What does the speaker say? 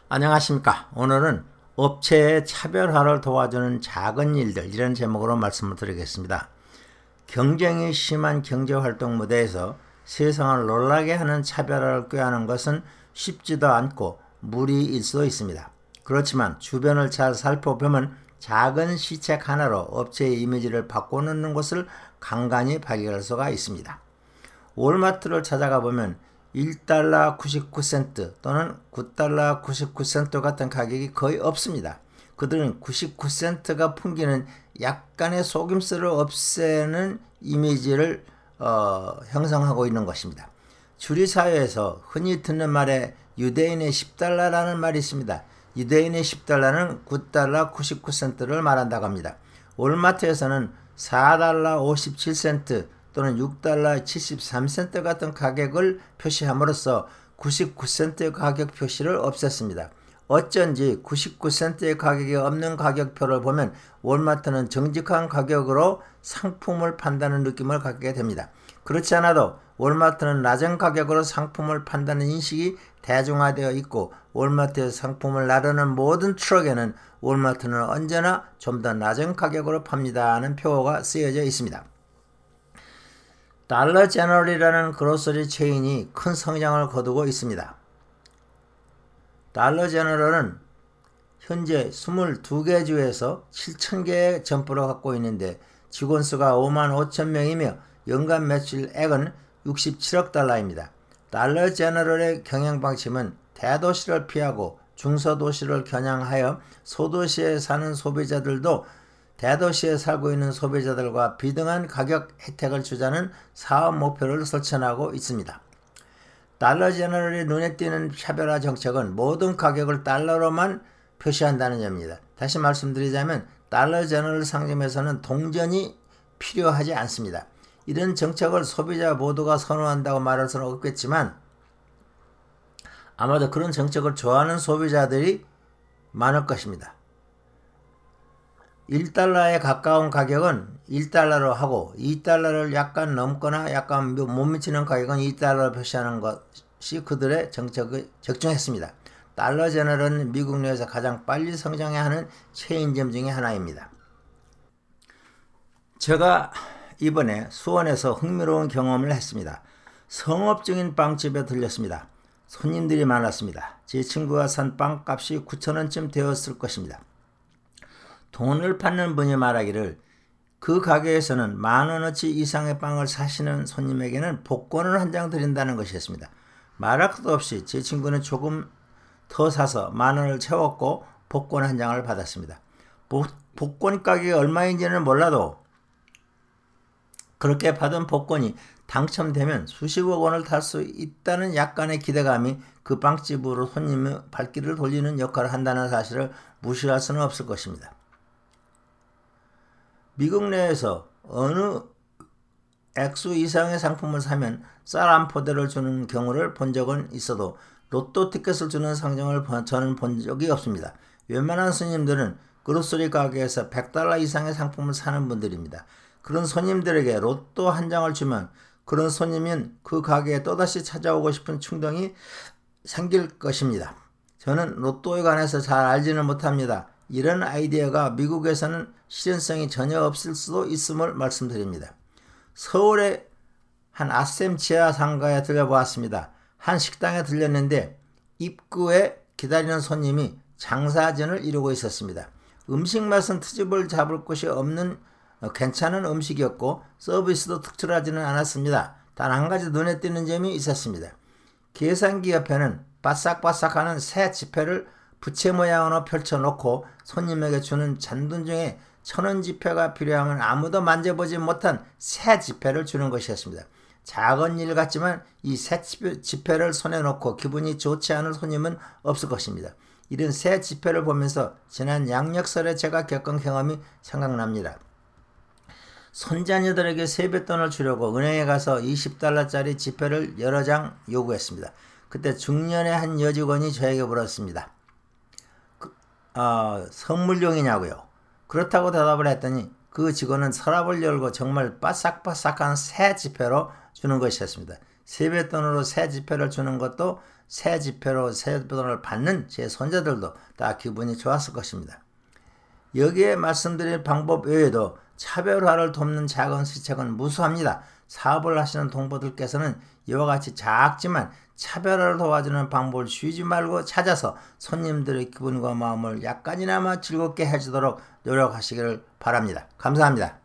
안녕하십니까. 오늘은 업체의 차별화를 도와주는 작은 일들, 이런 제목으로 말씀을 드리겠습니다. 경쟁이 심한 경제활동 무대에서 세상을 놀라게 하는 차별화를 꾀하는 것은 쉽지도 않고 무리일 수도 있습니다. 그렇지만 주변을 잘 살펴보면 작은 시책 하나로 업체의 이미지를 바꿔놓는 것을 간간히 발견할 수가 있습니다. 월마트를 찾아가 보면 1달러 99센트 또는 9달러 99센트 같은 가격이 거의 없습니다. 그들은 99센트가 풍기는 약간의 속임수를 없애는 이미지를 형성하고 있는 것입니다. 주류사회에서 흔히 듣는 말에 유대인의 10달러라는 말이 있습니다. 유대인의 10달러는 9달러 99센트를 말한다고 합니다. 월마트에서는 4달러 57센트 또는 6달러 73센트 같은 가격을 표시함으로써 99센트의 가격 표시를 없앴습니다. 어쩐지 99센트의 가격이 없는 가격표를 보면 월마트는 정직한 가격으로 상품을 판다는 느낌을 갖게 됩니다. 그렇지 않아도 월마트는 낮은 가격으로 상품을 판다는 인식이 대중화되어 있고, 월마트에서 상품을 나르는 모든 트럭에는 월마트는 언제나 좀 더 낮은 가격으로 팝니다 하는 표어가 쓰여져 있습니다. 달러 제너럴이라는 그로서리 체인이 큰 성장을 거두고 있습니다. 달러 제너럴은 현재 22개 주에서 7,000개의 점포를 갖고 있는데 직원 수가 55,000명이며 연간 매출액은 67억 달러입니다. 달러 제너럴의 경영 방침은 대도시를 피하고 중소도시를 겨냥하여 소도시에 사는 소비자들도 대도시에 살고 있는 소비자들과 비등한 가격 혜택을 주자는 사업 목표를 설정하고 있습니다. 달러 제너럴이 눈에 띄는 차별화 정책은 모든 가격을 달러로만 표시한다는 점입니다. 다시 말씀드리자면 달러 제너럴 상점에서는 동전이 필요하지 않습니다. 이런 정책을 소비자 모두가 선호한다고 말할 수는 없겠지만 아마도 그런 정책을 좋아하는 소비자들이 많을 것입니다. 1달러에 가까운 가격은 1달러로 하고 2달러를 약간 넘거나 약간 못 미치는 가격은 2달러로 표시하는 것이 그들의 정책에 적중했습니다. 달러 제너럴은 미국 내에서 가장 빨리 성장해야 하는 체인점 중에 하나입니다. 제가 이번에 수원에서 흥미로운 경험을 했습니다. 성업 중인 빵집에 들렸습니다. 손님들이 많았습니다. 제 친구가 산 빵값이 9,000원쯤 되었을 것입니다. 돈을 받는 분이 말하기를 그 가게에서는 10,000원어치 이상의 빵을 사시는 손님에게는 복권을 한 장 드린다는 것이었습니다. 말할 것도 없이 제 친구는 조금 더 사서 10,000원을 채웠고 복권 한 장을 받았습니다. 복권 가격이 얼마인지는 몰라도 그렇게 받은 복권이 당첨되면 수십억 원을 탈 수 있다는 약간의 기대감이 그 빵집으로 손님의 발길을 돌리는 역할을 한다는 사실을 무시할 수는 없을 것입니다. 미국 내에서 어느 액수 이상의 상품을 사면 쌀 한 포대를 주는 경우를 본 적은 있어도 로또 티켓을 주는 상정을 저는 본 적이 없습니다. 웬만한 손님들은 그로서리 가게에서 100달러 이상의 상품을 사는 분들입니다. 그런 손님들에게 로또 한 장을 주면 그런 손님은 그 가게에 또다시 찾아오고 싶은 충동이 생길 것입니다. 저는 로또에 관해서 잘 알지는 못합니다. 이런 아이디어가 미국에서는 실현성이 전혀 없을 수도 있음을 말씀드립니다. 서울의 한 아셈 지하 상가에 들려보았습니다. 한 식당에 들렸는데 입구에 기다리는 손님이 장사진을 이루고 있었습니다. 음식 맛은 트집을 잡을 곳이 없는 괜찮은 음식이었고 서비스도 특출하지는 않았습니다. 단 한 가지 눈에 띄는 점이 있었습니다. 계산기 옆에는 바싹바싹하는 새 지폐를 부채 모양으로 펼쳐놓고 손님에게 주는 잔돈 중에 1,000원 지폐가 필요하면 아무도 만져보지 못한 새 지폐를 주는 것이었습니다. 작은 일 같지만 이 새 지폐를 손에 놓고 기분이 좋지 않을 손님은 없을 것입니다. 이런 새 지폐를 보면서 지난 양력설에 제가 겪은 경험이 생각납니다. 손자녀들에게 세뱃돈을 주려고 은행에 가서 20달러짜리 지폐를 여러 장 요구했습니다. 그때 중년의 한 여직원이 저에게 물었습니다. 선물용이냐고요? 그렇다고 대답을 했더니 그 직원은 서랍을 열고 정말 바싹바싹한 새 지폐로 주는 것이었습니다. 세뱃돈으로 새 지폐를 주는 것도 새 지폐로 세뱃돈을 받는 제 손자들도 다 기분이 좋았을 것입니다. 여기에 말씀드린 방법 외에도 차별화를 돕는 작은 시책은 무수합니다. 사업을 하시는 동포들께서는 이와 같이 작지만 차별화를 도와주는 방법을 쉬지 말고 찾아서 손님들의 기분과 마음을 약간이나마 즐겁게 해주도록 노력하시기를 바랍니다. 감사합니다.